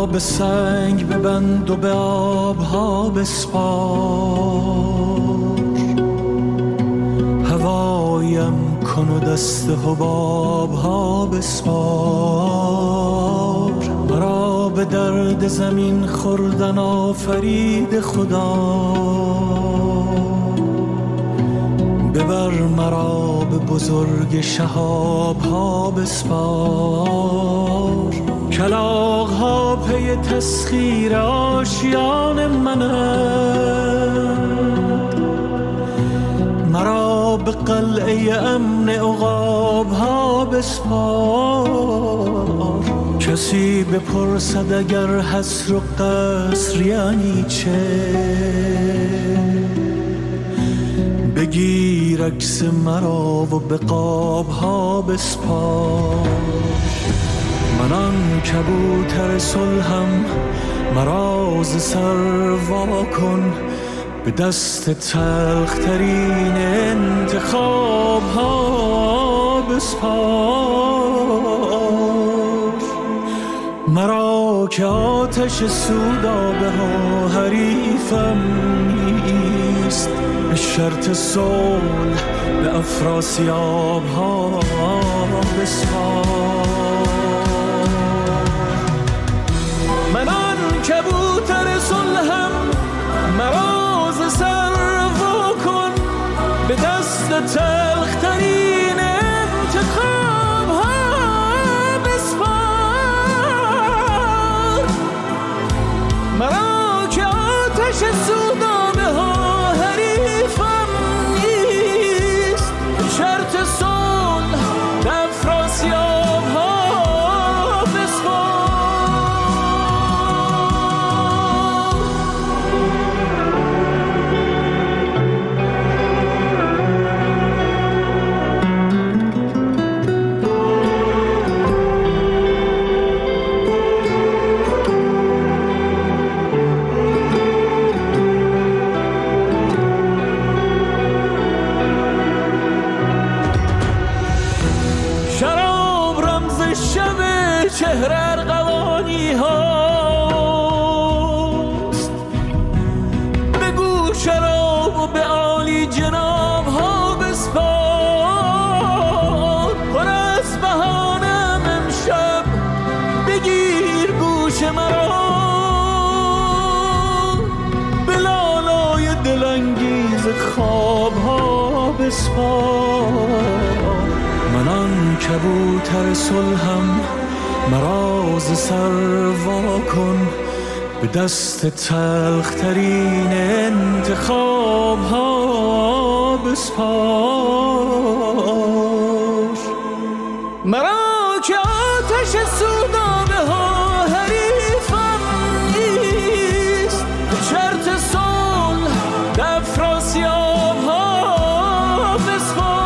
به سنگ ببند و به آبها بسپار، هوایم کن و دست حبابها بسپار. مرا به درد زمین خوردن آفرید خدا، ببر مرا به بزرگ شهابها بسپار. کلاغ‌ها پی تسخیر آشیان منند، مرا به قلعه امن عقاب‌ها بسپار. کسی بپرسد اگر حصر و قصر یعنی چه، بگیر عکس مرا و به قاب‌ها بسپار. من آن کبوتر صلحم، مرا ز سر وا کن، به دست تلخترین انتخاب‌ها بسپار. مرا که آتش سودابه ها حریفم نیست، به شرط صلح به افراسیاب‌ها بسپار. من آن کبوتر صلحم، مرا ز سر وا کن، به دست تلخترین انتخاب‌ها بسپار. مرا که آتش سودابه ها حریفم نیست، به شرط صلح به افراسیاب‌ها بسپار. چهره ارغوانی هاست، بگو شراب و به عالی جناب ها بسپار. پر از بهانم امشب بگیر گوش مرا، به لالای دلانگیز خواب ها بسپار. من آن کبوتر صلحم، مرا ز سر وا کن، به دست تلخترین انتخاب‌ها بسپار. مرا که آتش سودابه ها حریفم نیست، به شرط صلح به افراسیاب‌ها بسپار.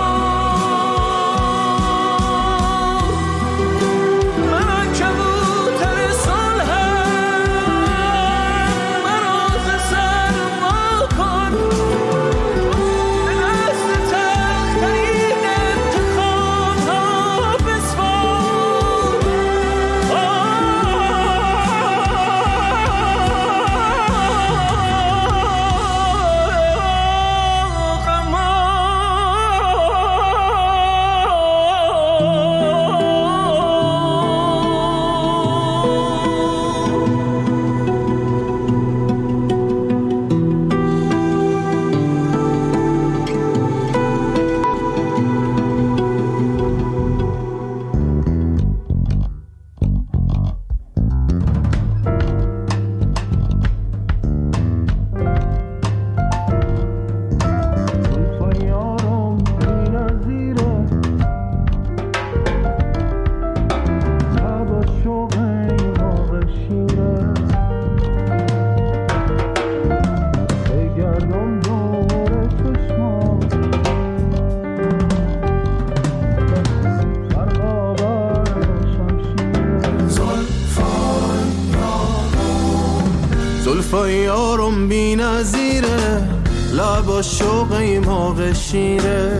زلفای یارم بی نظیره، لب شوق ایماغ شیره،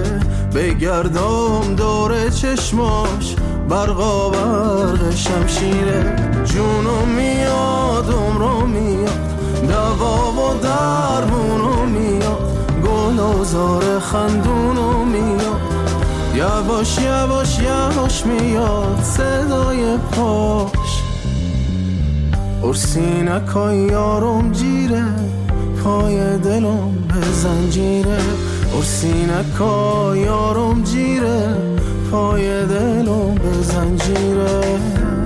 بگردم دور چشماش برقا برق شمشیره. جونو میاد عمرو میاد دوا و درمونو میاد گل و زار خندونو میاد یواش یواش یواش میاد صدای پاش ارسینکای یارم جیره پای دلم به زنجیره ارسینکای یارم جیره پای دلم به زنجیره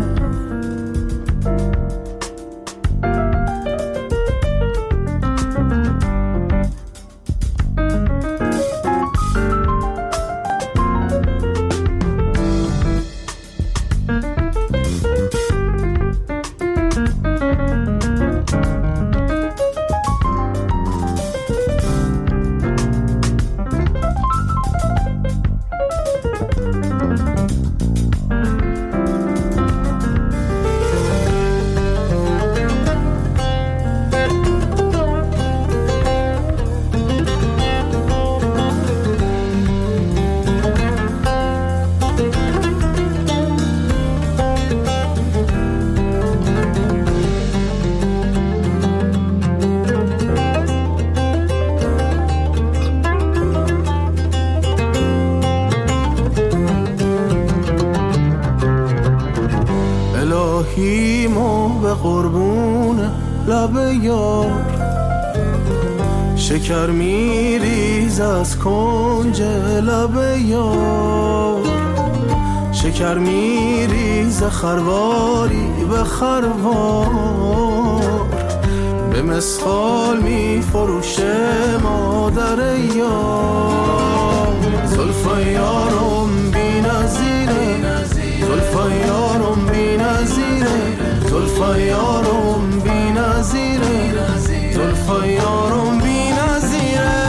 به قربون لب یار شکر میریز از کنج لب یار شکر میریز خرواری به خروار به مسخال میفروشه مادر یار زلفای یارم بی نظیره زلفای یارم بی نظیره زلفای یارم بی نظیره زلفای یارم بی نظیره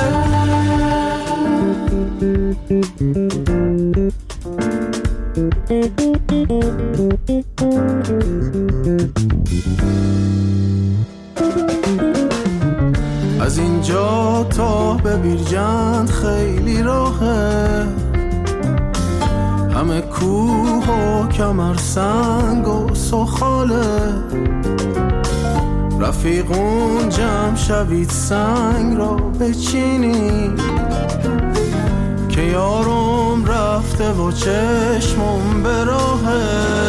از اینجا تا به بیرجند خیلی راهه همه کوه و کمر سنگ و سخاله رفیقون جمع شوید سنگ را بچینی که یارم رفته و چشمم به راهه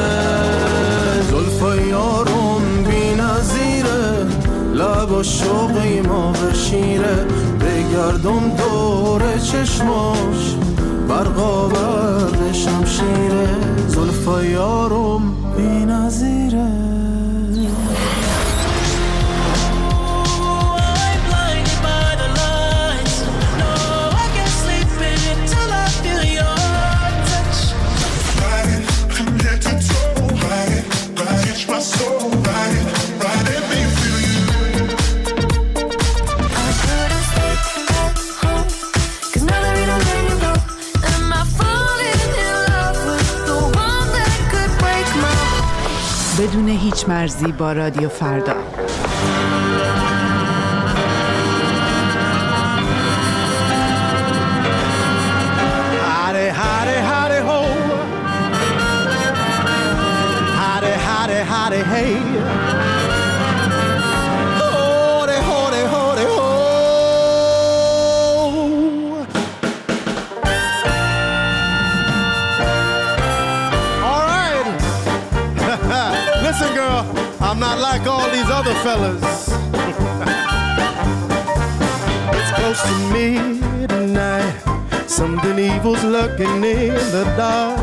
زلفای یارم بی نظیره لب و شوقی ما بشیره بگردم دور چشماش برقا برد شمشیره زلفای یارم بی نظیره بدون هیچ مرزی با رادیو فردا. Howdy, hey. Howdy, howdy, howdy, ho. All right. Listen, girl, I'm not like all these other fellas. It's close to midnight. Something evil's lurking in the dark.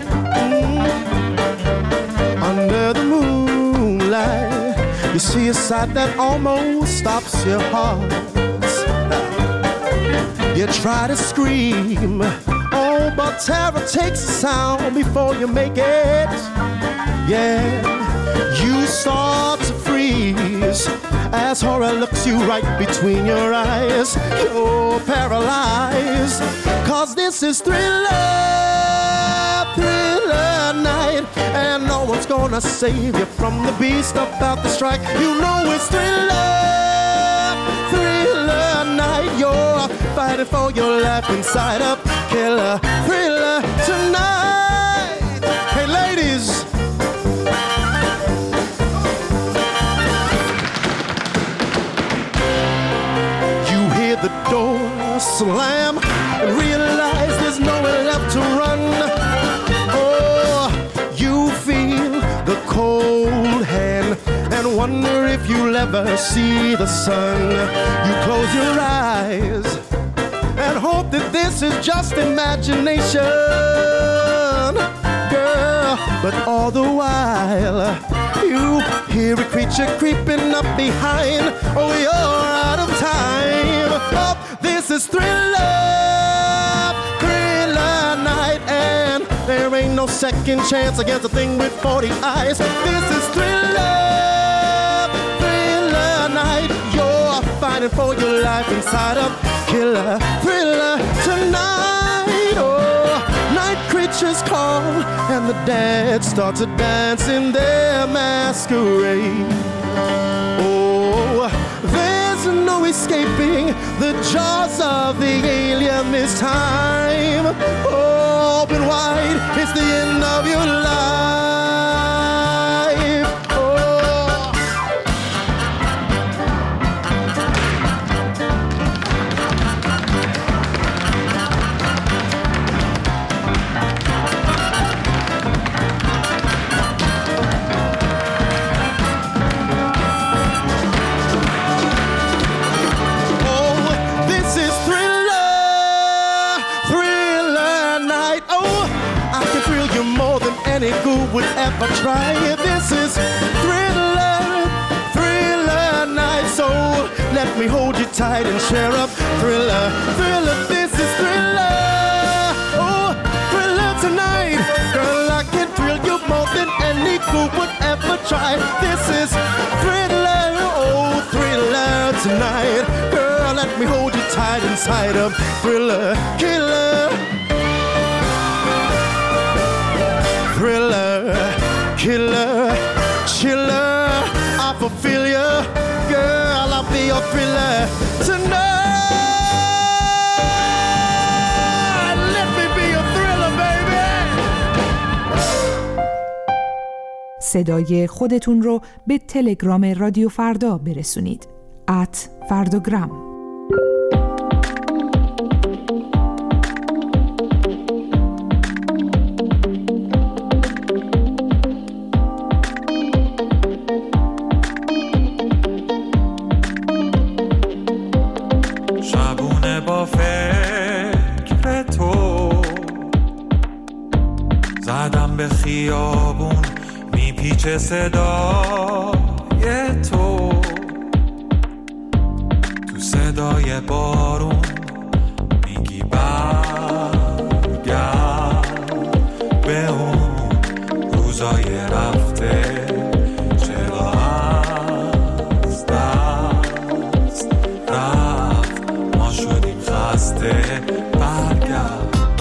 Under the moonlight, you see a sight that almost stops your heart. You try to scream, oh, but terror takes the sound before you make it. Yeah, you start to freeze as horror looks you right between your eyes. You're paralyzed, 'cause this is Thriller night, and no one's gonna save you from the beast about to strike. You know it's Thriller night. You're fighting for your life inside a killer thriller tonight. Hey ladies, some lamb and realize there's nowhere left to run. Oh, you feel the cold hand and wonder if you'll ever see the sun. You close your eyes and hope that this is just imagination, girl. But all the while, you hear a creature creeping up behind. Oh, you're out of time. Oh, this is Thriller, Thriller night, and there ain't no second chance against a thing with 40 eyes. This is Thriller, Thriller night. You're fighting for your life inside of Killer Thriller tonight. Oh, night creatures call and the dead start to dance in their masquerade. Oh, there's no escaping the jaws of the alien this time. Open wide, it's the end of your life. Any ghoul would ever try it. This is Thriller, Thriller night. So let me hold you tight and share up Thriller, Thriller. This is Thriller, oh, Thriller tonight. Girl, I can thrill you more than any ghoul would ever try. This is Thriller, oh, Thriller tonight. Girl, let me hold you tight inside of Thriller, Killer. Thriller, killer, chiller, I fulfill you, girl, I'll be your thriller tonight. Let me be your thriller, baby. صدای خودتون رو به تلگرام رادیو فردا برسونید. @فرداگرام. به خیابون میپیچه صدای تو صدای بارون میگی برگرد به اون روزای رفته چرا از دست رفت ما شدیم خسته برگرد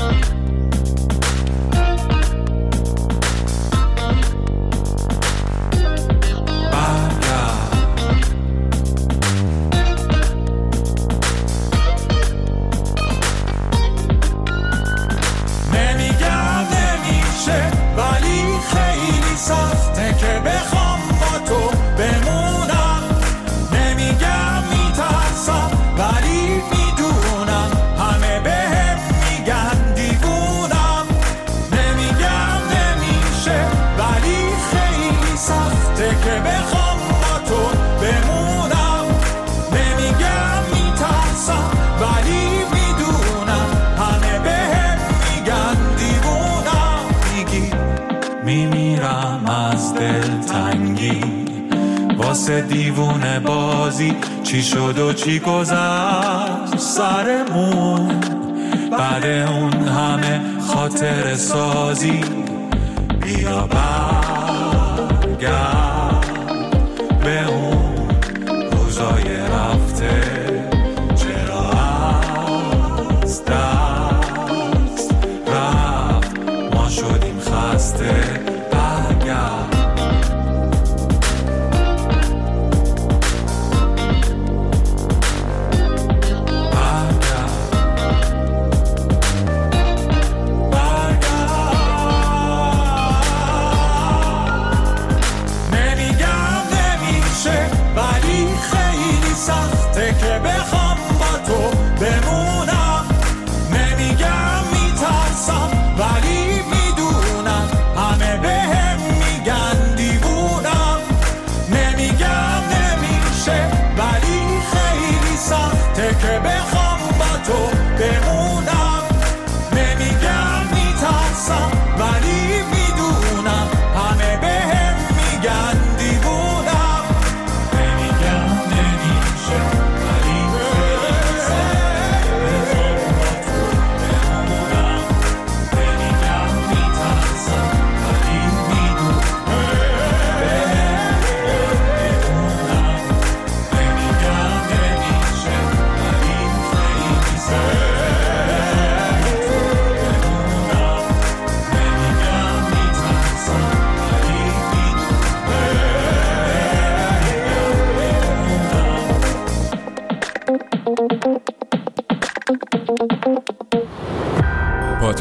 واسه دیوونه بازی چی شد و چی گذشت سرمون بعد اون همه خاطر سازی بیا برگرد به اون روزای رفته چرا از دست رفت ما شدیم خسته برگرد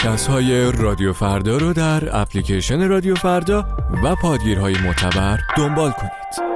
پادکست های رادیو فردا رو در اپلیکیشن رادیو فردا و پادگیرهای معتبر دنبال کنید.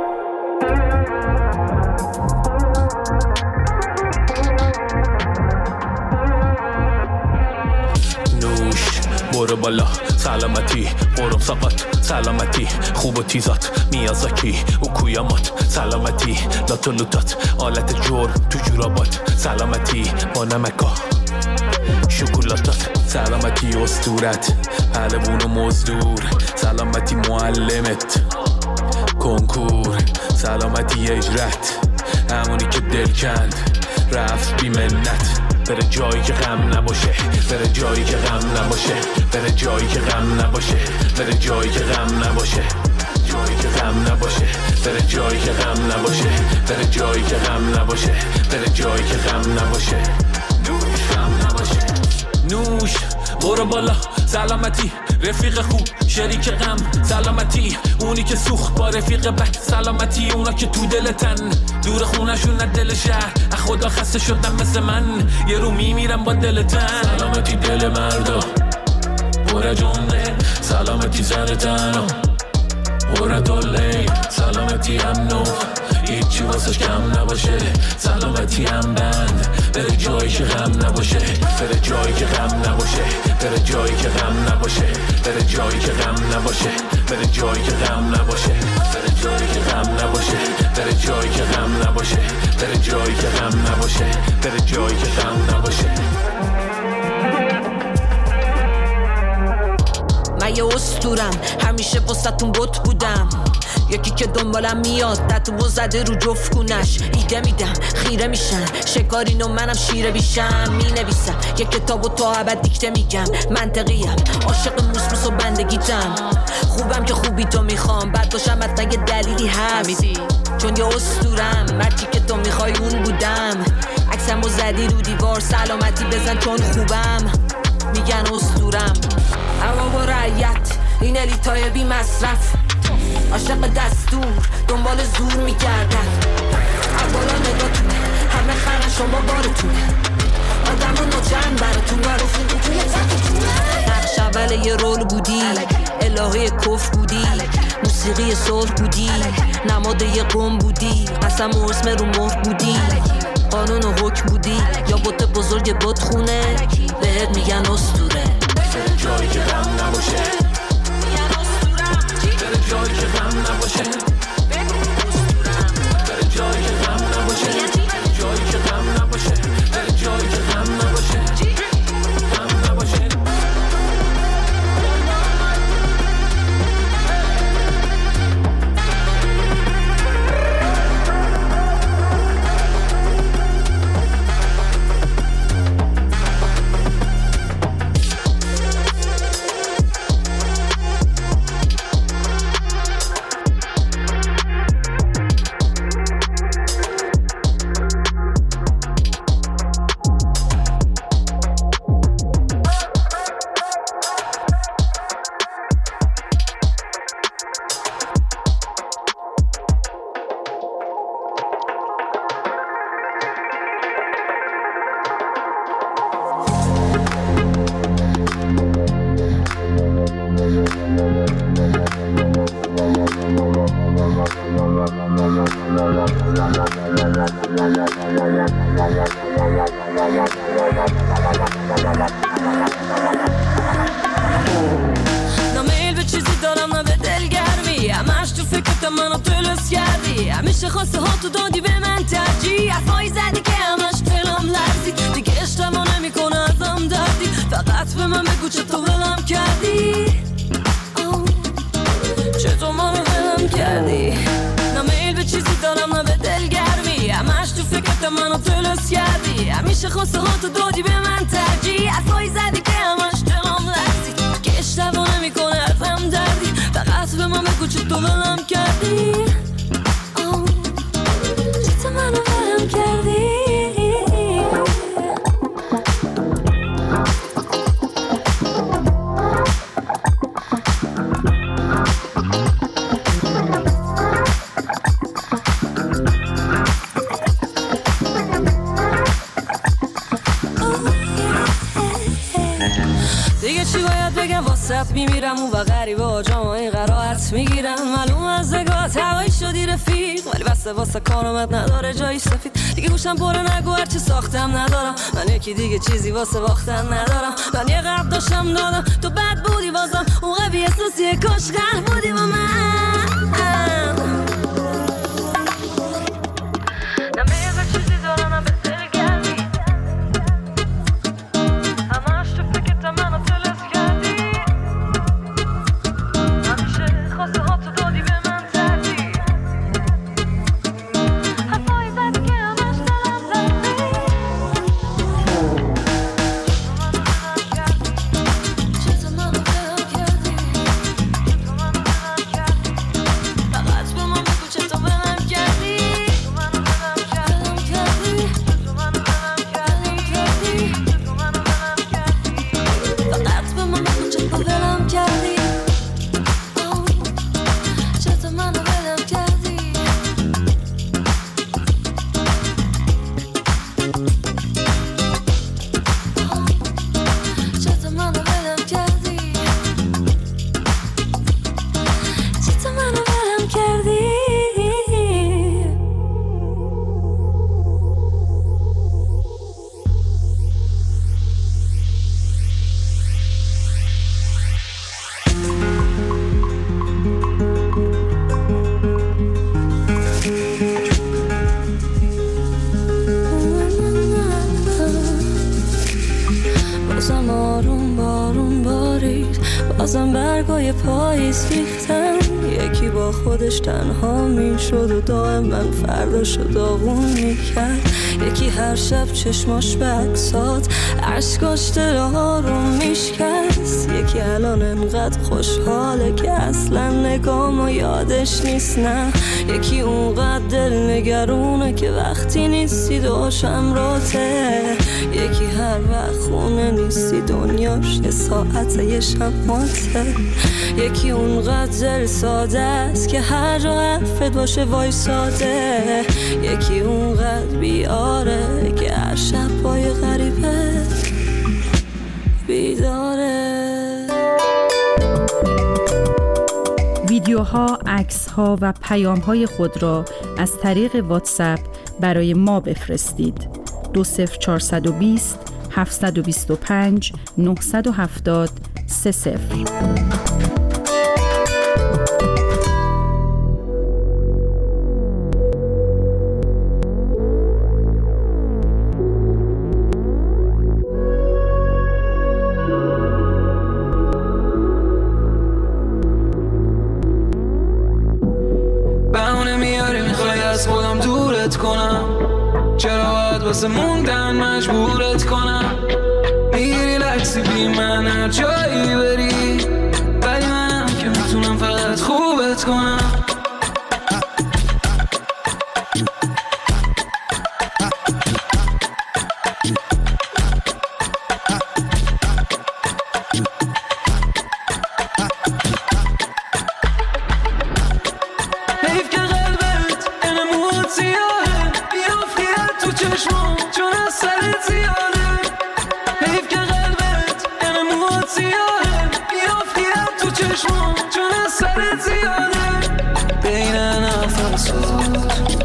برو بالا سلامتی برم ساقات سلامتی خوب و تیزات میازاکی و کویامات سلامتی لاتو لوتات آلت جور تو جورابات سلامتی با نمکا شکلاتات سلامتی استورت پهلوون و مزدور سلامتی معلمت کنکور سلامتی اجرت همونی که دل کند رفت بی منت بره جایی که غم نباشه بره جایی که غم نباشه بره جایی که غم نباشه بره جایی که غم نباشه جایی که غم نباشه بره جایی که غم نباشه بره جایی که غم نباشه بره جایی که غم نباشه نوش غم نباشه نوش برو بالا سلامتی رفیق خوب شریک غم سلامتی اونی که سوخت با رفیق بد سلامتی اونا که تو دلتن دور خونشون نه دل شهر خدا خسته شدن مثل من یه رو میمیرم با دلتن سلامتی دل مردا پر جنده سلامتی سر تنها پر دوله سلامتی امنو هیچی واسش کم نباشه سلامتی هم بند بره جایی که غم نباشه بره جایی که غم نباشه بره جایی که غم نباشه بره جایی که غم نباشه بره جایی که غم نباشه بره جایی که غم نباشه بره جایی که غم نباشه بره جایی که غم نباشه بره جایی که غم نباشه من یه اسطورم همیشه واسه‌تون بت بودم یکی که دنبالم میاد دتو زده رو جفت کونش ایده میدم خیره میشن شکارین و منم شیره بیشم مینویسم یه کتابو تا ابد دیکته میگم منطقیم عاشق موسموس و بندگیتم خوبم که خوبی تو میخوام بعد باشم حتما یه دلیلی هست چون یه اسطورم مرچی که تو میخوای اون بودم عکسمو زدی رو دیوار سلامتی بزن چون خوبم میگن اسطورم اما با رعیت این الیتای بی مصرف عاشق دستور دنبال زور میگردن اولا نگاتونه همه خرن شما بارتونه آدم و نوچن براتون برافون نقش اول یه رول بودی الهه کفر بودی موسیقی صلح بودی نماد یه قوم بودی قسم و اسم رو مهر بودی قانون و حکم بودی یا بوت بزرگ بوت خونه بهت میگن اسطوره بره جایی که غم نباشه بره جایی که غم نباشه بره جایی که غم نباشه بره جایی که غم نباشه بره جایی که غم نباشه غم نباشه نمیل به چیزی دارم نه به دلگرمی همش تو فکرت منو تلس کردی همیشه خواسته ها تو دادی به من ترجیح حرفایی زدی که همش دلم لرزید دیگه اشتباه نمیکنه ازم دردی فقط به من بگو چطور ولم کردی چطور منو ولم کردی نمیل به چیزی دارم نه به دلگرمی همش تو فکرت منو تلس کردی همیشه خواسته ها تو دادی به من ترجیح حرفایی زدی که همش دلم لرزید دیگه اشتباه نمیکنه ازم دردی فقط به من بگو چطور ولم کردی چطور منو ولم کردی واسرت میمیرم و غریبه آجام این قرائت میگیرم. معلوم از نگاهت هوایی شدی رفیق، ولی بسته واسه کارامت نداره جایی سفید. دیگه گوشم پره نگو هرچی ساختم ندارم، من یکی دیگه چیزی واسه باختن ندارم. من یه قرد داشتم دادم تو بد بودی بازم، اون قوی احساسیه کاش قهر بودی با من. بازم برگای پاییز ریختن، یکی با خودش تنها میشد و دائم من فرداشو داغون میکرد. یکی هر شب چشماش به عکسات عشقاش دلها رو میشکست. یکی الان انقدر خوشحاله که اصلا نگامو یادش نیست. نه یکی اونقدر دل نگرونه که وقتی نیستی داشم راته. یکی هر وقت خونه نیستی دنیاش یه ساعت یه شماته. یکی اونقدر دل ساده است که هر جا حرفت باشه وایساده. یکی اونقدر بیاره که هر شب پای غریبه بیداره. ویدیوها، عکس‌ها و پیام‌های خود را از طریق واتساپ برای ما بفرستید. 20420 725 970 30. بهونه میاری میخوای از خودم دورت کنم، چرا باید واسه موندن مجبورت کنم؟ میگیری لکسی بی من هر جایی بری، ولی منم که میتونم فقط خوبت کنم. حیف که قلبت انمود زیاده، بیافیت تو چشمم چون از سرت زیاده. حیف که قلبت انمود زیاده، بیافیت تو چشمم چون از سرت زیاده. بین نفسات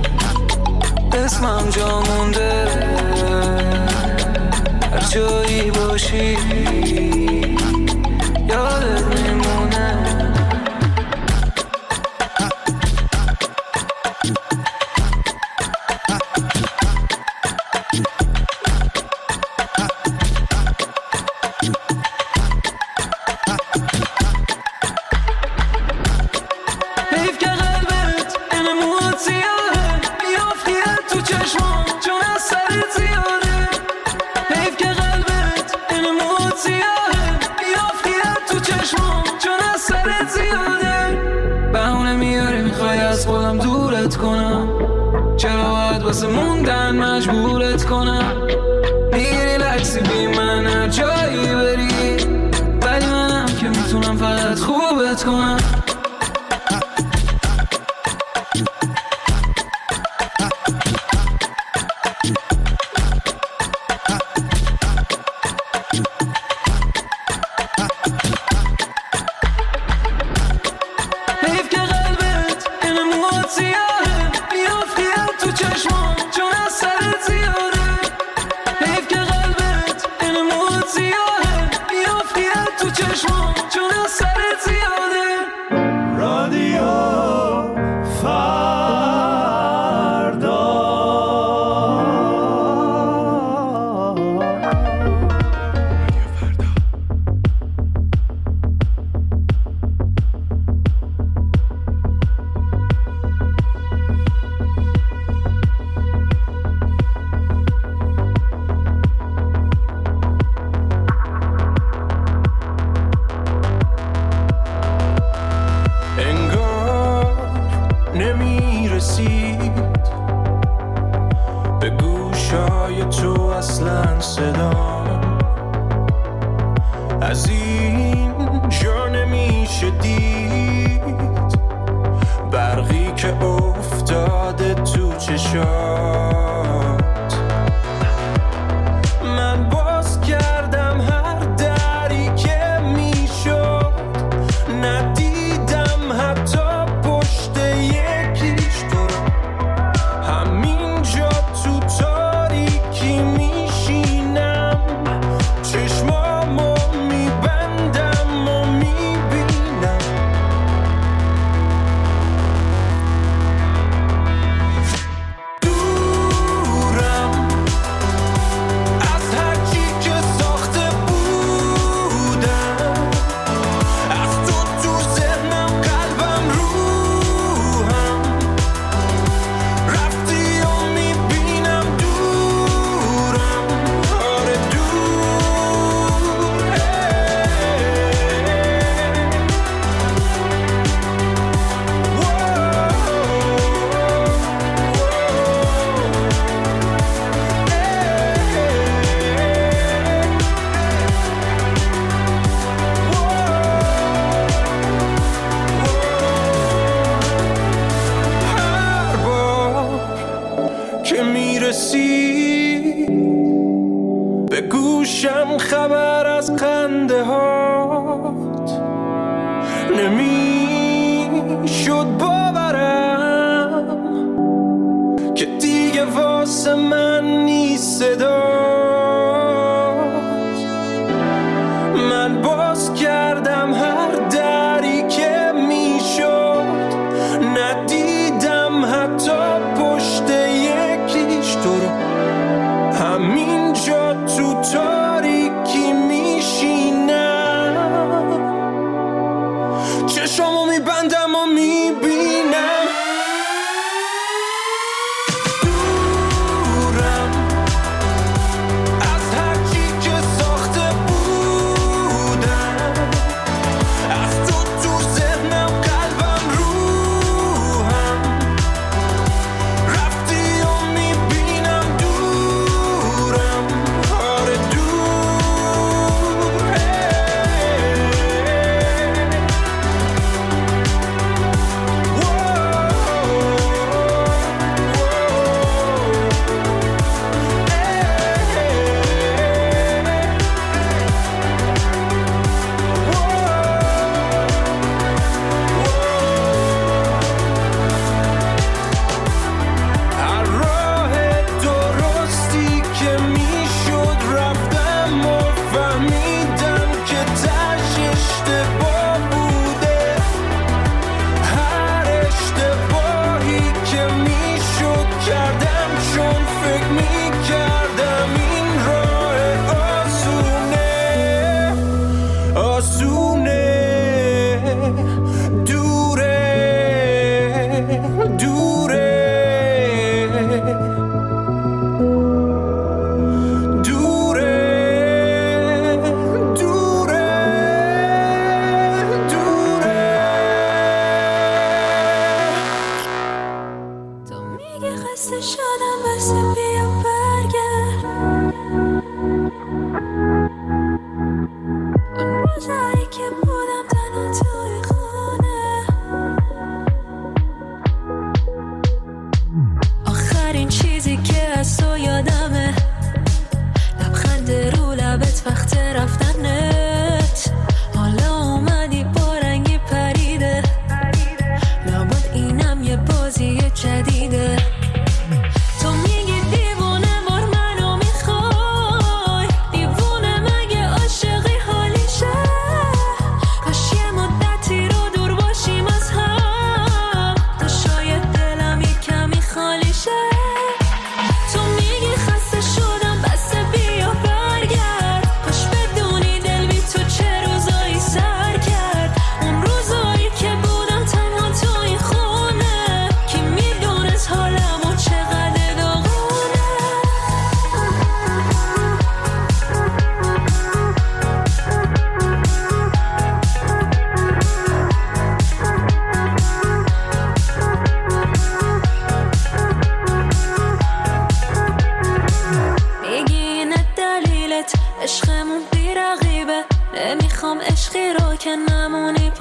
اسمم جا مونده، هر جایی باشی یادت میمونه. حیف که قلبت انمود زیاده، بیافیت تو چشمم چون از سرت زیاده. حیف که قلبت انمود زیاده، بیافیت تو چشمم چون از سرت زیاده. بهونه میاری میخوای از خودم دورت کنم، چرا باید واسه موندن مجبورت کنم؟ میگیری لکسی بی من هر جایی بری، ولی منم که میتونم فقط خوبت کنم. رسید به گوشای تو اصلا صدا از این جا نمیشه دید برقی که افتاده تو چشات من باز کردم هر دری که میشد ندیدم حتی پشت یکیش تو رو همینجا تو تاریکی میشینم چشمامو میبندم و میبینم دورم از هرچی که ساخته بودم از تو ذهنم قلبم روحم رفتی و میبینم دورم آره هر بار که میرسی به گوشم خبر از خنده هات نمیشد باورم که دیگه واسه من نیست صدات من باز کردم هر دری که میشد ندیدم حتی پشت یکیش تو رو همینجا تو تاریکی میشینم چشمو میبندم و میبینم دورم از هرچی که ساخته بودم از تو ذهنم قلبم روحم رفتی و میبینم دورم آره هر راه درستی که میشد رفتم و فهمیدم که تاش اشتباه بوده هر اشتباهی که میشد کردم چون فکر میکردم این راه آسونه دوره دوره دوره دوره دوره تو میگه خسته شدم بس بیا برگرد اون روزایی که بودم تنها توی خونه آخرین چیزی که از تو یادمه لبخند رو لبت وقت رفتنت حالا اومدی با رنگی پریده لابد اینم یه بازی جدیده تو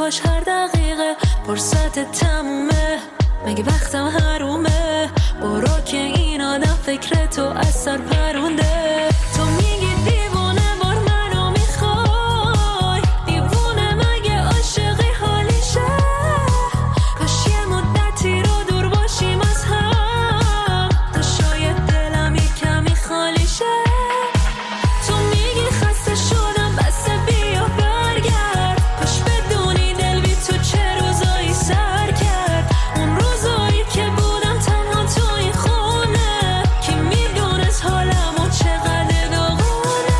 پاش هر دقیقه فرصت تمومه، مگه وقتم حرومه؟ برو که این آدم فکر تو از سر پرونده. تو میگی دیوونه بار منو میخوای، دیوونه مگه عاشقی حالیشه؟ کاش یه مدتی رو دور باشیم از هم، تا شاید دلم یه کمی خالی شه. تو میگی خسته شدم بس بیا برگرد، کاش بدونی دل بی تو چه روزایی سر کرد. اون روزایی که بودم تنها تو این خونه، کی میدونست حالمو چقدر داغونه.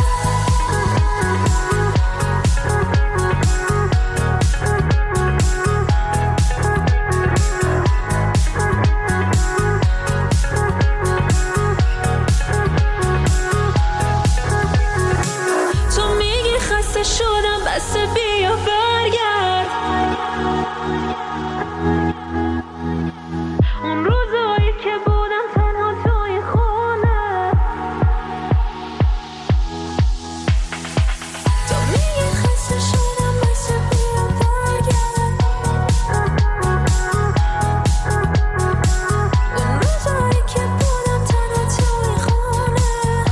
تو میگی خسته شدم بس بیا برگرد، اون روزایی که بودم تنها تو این خونه. تو میگی خسته شدم بس بیا برگرد، اون روزایی که بودم تنها تو این خونه.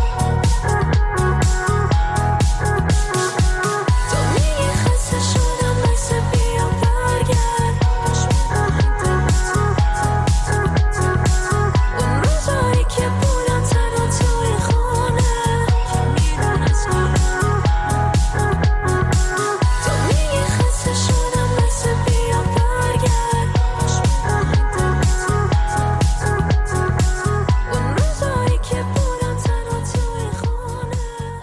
تو میگی خسته شدم بس بیا برگرد، اون روزایی که بودم تنها تو این خونه. تو میگی خسته شدم بس بیا برگرد، اون روزایی که بودم تنها تو این خونه.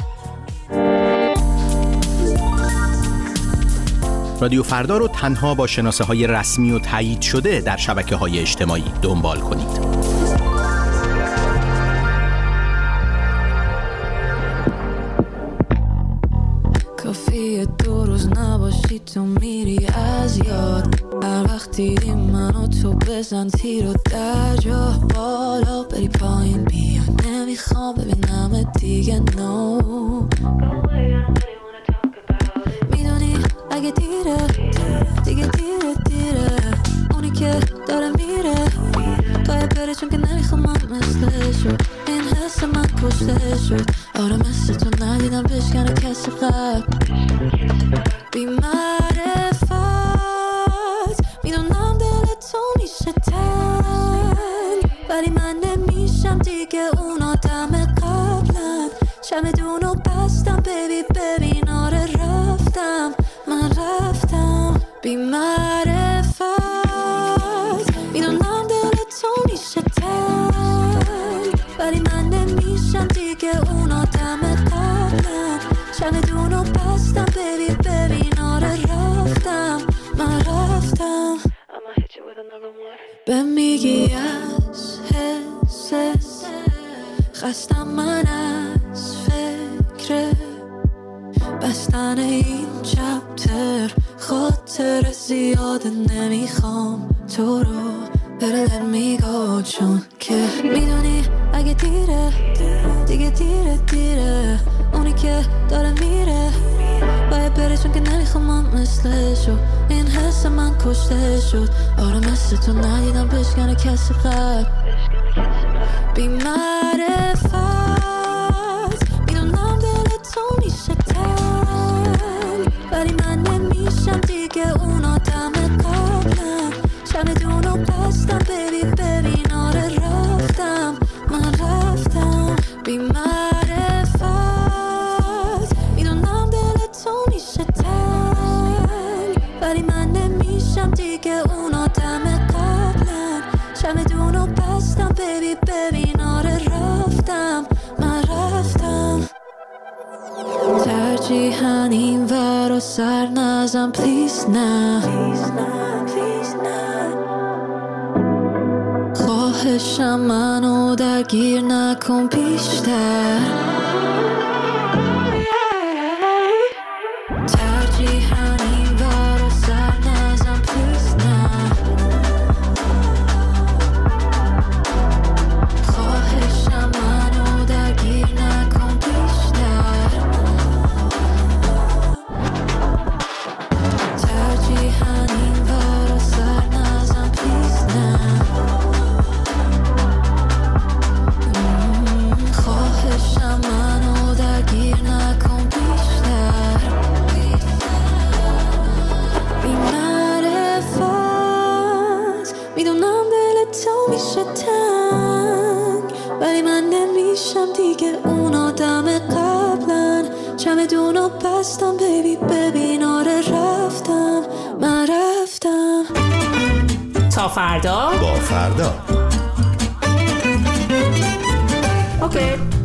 رادیو فردا رو تنها با شناسه‌های رسمی و تایید شده در شبکه‌های اجتماعی دنبال کنید. کافیه 2 روز نباشی تو میری از یاد، هر وقت دیدی منو تو بزن تیر و در جا، بالا بری پایین بیا، نمیخوام ببینم دیگه نو. میدونی اگه دیره دیگه دیره، اونی که داره میره باید بره چون که نمیخوام من مثلشو، این حس من کشته شد. آره مثل تو ندیدم بشکنه کسی قبل، بی معرفت میدونم دل تو میشه تنگ، ولی من نمیشم دیگه اون آدم قبلم. چمدونو بستم بیبی ببین، آره رفتم من رفتم. بی معرفت میدونم دل تو میشه تنگ، ولی من نمیشم دیگه اون آدم قبلم. چمدونو بستم بیبی ببین، آره رفتم من رفتم. به میگی از حس خستم من از فکر بستن این چپتر، خاطر زیاده نمیخوام تو رو بره میگو، چون که میدونی اگه دیره دیگه دیره، اونی که داره میره باید بره چون که نمیخوام من مثلشو، این حس من کشته شد. آره مثل تو ندیدم بشکنه کسی قبل، بی معرفت میدونم دل تو میشه تنگ، ولی من نمیشم دیگه اون آدم قبلم. چمدونو بستم بیبی ببین، آره رفتم من رفتم. بی معرفت میدونم دل تو میشه تنگ، ولی من نمیشم دیگه اون آدم قبلم. چمدونو بستم بیبی ببین، آره رفتم من رفتم. ترجیحاً این ور و سر نزن پلیز نه، خواهشم منو درگیر نکن بیشتر. ترجیحاً این ور و سر نزن پلیز نه، خواهشم منو درگیر نکن بیشتر. میدونم دل تو میشه تنگ، ولی من نمیشم دیگه اون آدم قبلن. چمدونو بستم بیبی ببین آره رفتم، من رفتم. تا فردا با فردا. اوکی.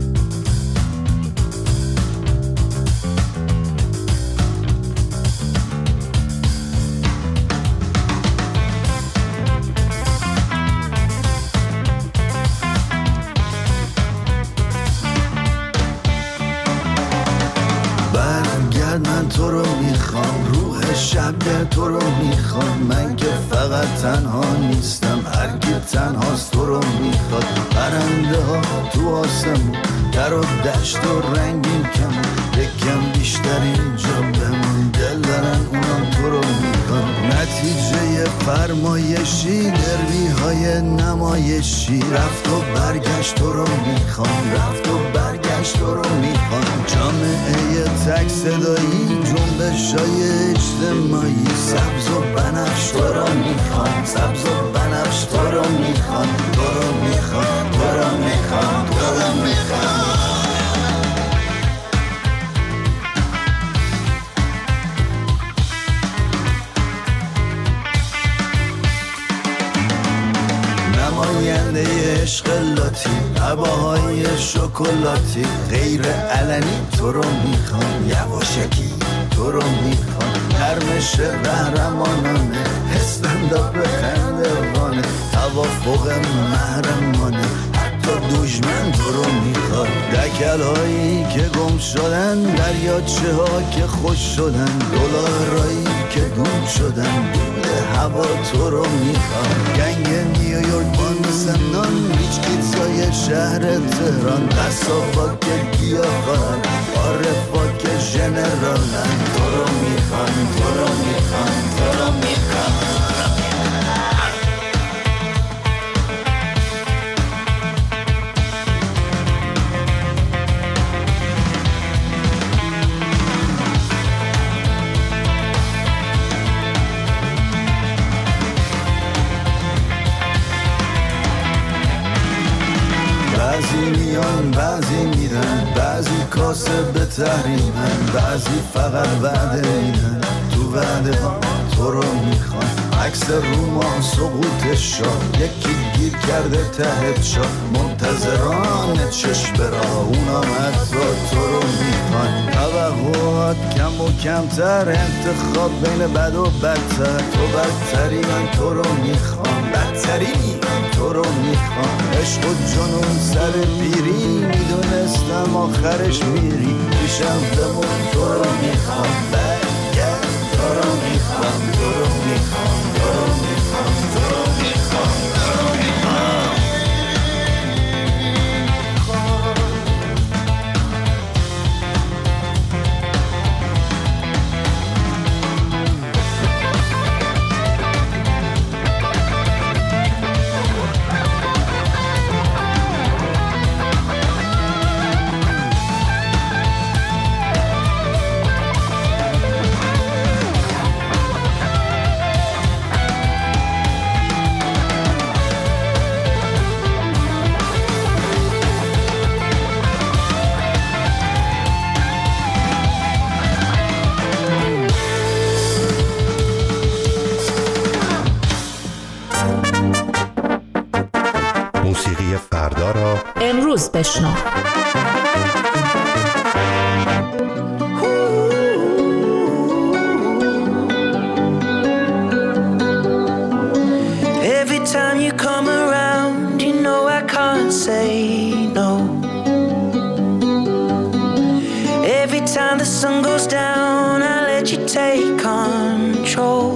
من تو رو میخوام، روح شب تو رو میخوام. من که فقط تنها نیستم، هر کی تنهاست تو رو میخواد. پرنده ها تو آسمون، در و دشت و رنگین کمون. یکم بیشتر اینجا بمون، دل دارن اونم تو رو میخواد. نتیجه فرمایشی، دروی های نمایشی. رفت و برگشت تو رو میخوام، رفت و برگشت تو رو میخوام. جامعه تک صدایی، جنبش های اجتماعی. سبز و بنفش تو رو میخوام، سبز و بنفش تو رو میخوام. تو رو میخوام، تو رو میخوام، تو رو میخوام. نماینده عشق لاتی، عباهای شکلاتی. غیر علنی تو رو میخوام، یواشکی تو رو میخوام. نرمش قهرمانانه، استنداپ خندوانه. توافق محرمانه، حتی دشمن تو رو میخواد. دکل هایی که گم شدن، دریاچه ها که خوش شدن. دلارایی که دود شدن، دود هوا تو رو میخواد. گنگ نیویورک بان سنان، هیچ پیتزای شهر تهران. قصابا که گیاهان، عارفا که ژنرالن. تو رو میخوام، تو رو میخوام، تو رو میخوام. بعضی میان بعضی میرن، بعضی کاسب تحریمن. بعضی فقط وعده میدن، تو وعده ها تو رو میخوان. عکس روما سقوط شاه، یکی گیر کرده ته شاه. منتظران چشم برا، اونا حتی تو رو میخوان. توقعات کم و کمتر، انتخاب بین بد و بدتر. تو بدتری من تو رو میخوام، بدتری تو رو میخوام. عشق و جنون سر پیری، میدونستم آخرش میری. پیشم بمون تو رو میخوام، برگرد تو رو میخوام، تو رو میخوام، تو رو میخوام، تو رو میخوام، تو رو میخوام. موسیقی فردا را امروز بشنو. Every time you come around, you know I can't say no. Every time the sun goes down, I let you take control.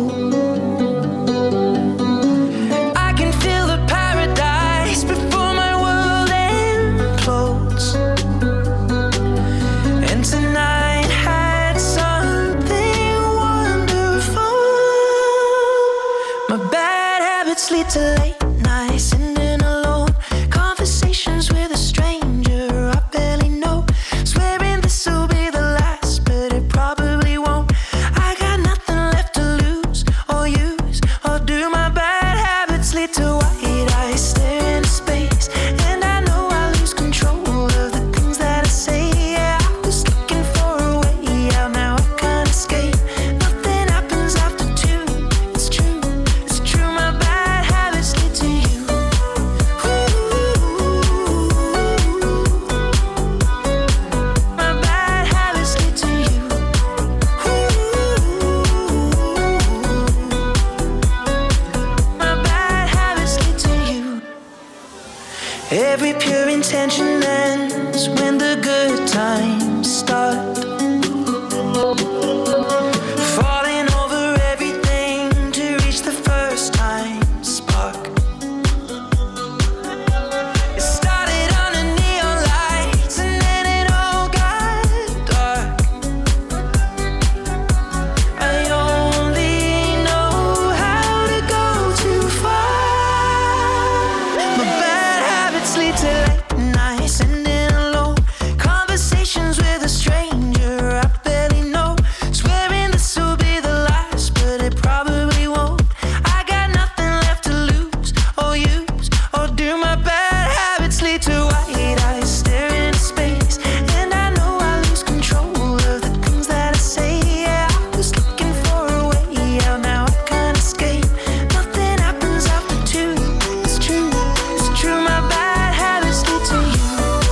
Lead to late nights, sitting alone. Conversations with a stranger I barely know. Swearing this will be the last, but it probably won't. I got nothing left to lose or use, or do my bad habits lead Every pure intention ends when the good times start. Falling over everything to reach the first time spark. It started on the neon lights and then it all got dark. I only know how to go too far. My bad habits lead to late nights and in alone conversations with a stranger I barely know. Swearing this will be the last, but it probably won't. I got nothing left to lose or use or do. My bad habits lead to white eyes staring into space, and I know I lose control of the things that I say. Yeah, I was looking for a way out, now I can't escape. Nothing happens after two. It's true, it's true. My bad habits lead to you.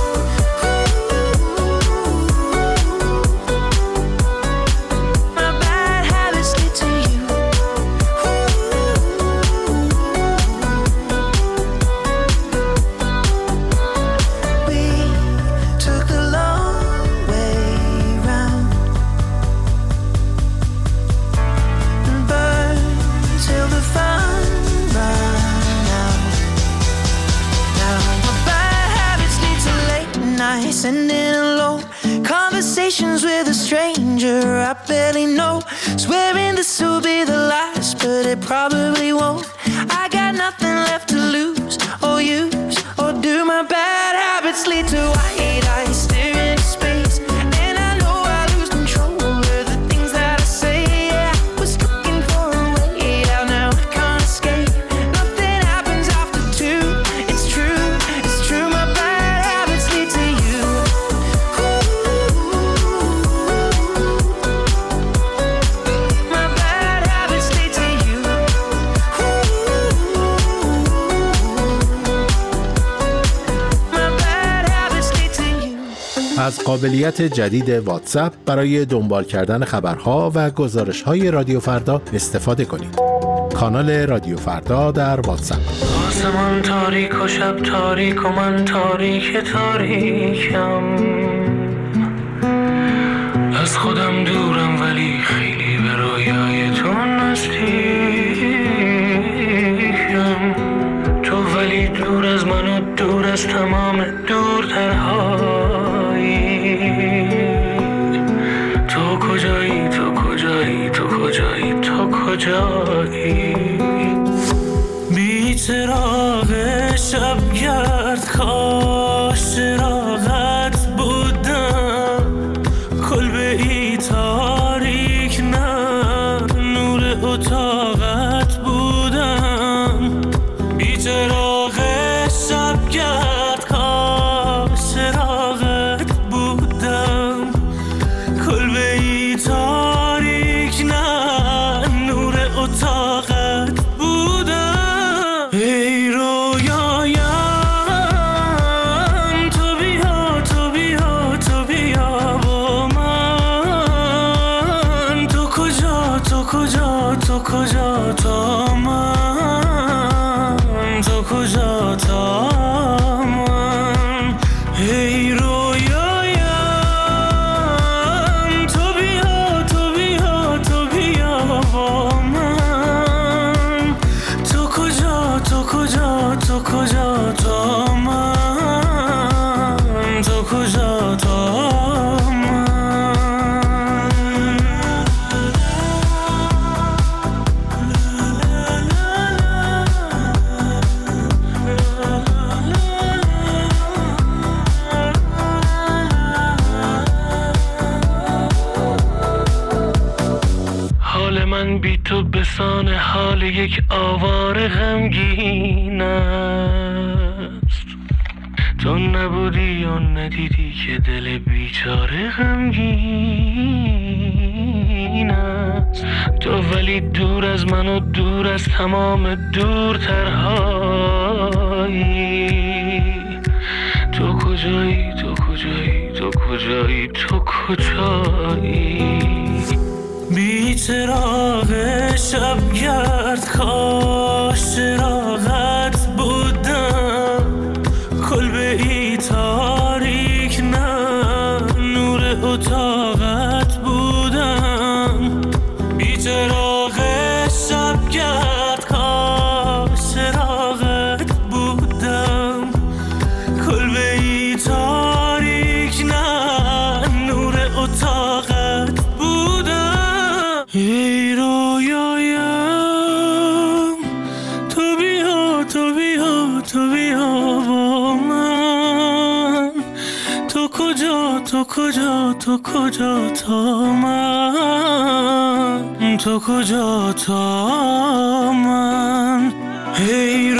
My bad habits lead to you. We took the long way round and burned till the fun ran out. Now my bad habits lead to late nights and in alone conversations with a stranger I barely know. Swearing this will be the last, but it probably won't. I got nothing left to lose or use or do. My bad habits lead to white eyes staring into space, and I know I lose control of the things that I say. Yeah, I was looking for a way out, now I can't escape. Nothing happens after two. It's true, it's true. My bad habits lead to you. My bad habits lead to you. My bad habits lead to you. از قابلیت جدید واتساپ برای دنبال کردن خبرها و گزارش‌های رادیو فردا استفاده کنید. کانال رادیو فردا در واتساپ. آسمان تاریک و شب تاریک و من تاریک تاریکم. از خودم دورم ولی خیلی به رویای تو نزدیکم. تو ولی دور از من و دور از تمام دورترهایی. تو کجایی تو کجایی تو کجایی تو کجایی. بی چراغ شبگرد کاش چراغت بودم. کلبه ای تاریک نه نور اتاقت بودم. بی چراغ شبگرد کاش چراغت بودم. کلبه ای تاریک نه نور اتاقت بودم. ای رویایم تو بیا تو بیا تو بیا با من. تو کجا تو کجا تو کجا تا من. تو کجا تا من. ای رویایم تو بیا تو بیا تو بیا با من. تو کجا تو کجا تو کجا تا من. تو کجا تا من. حال من بی تو بسان حال یک آواره غمگین است. تو نبودی یا ندیدی که دل بیچاره غمگین است. تو ولی دور از من و دور از تمام دورترهایی. تو کجایی تو کجایی تو کجایی تو کجایی. بی چراغ شبگرد کاش چراغت بودم. تو بیا تو بیا با من، تو کجا تو کجا تو کجا تا من، تو کجا تا من. هی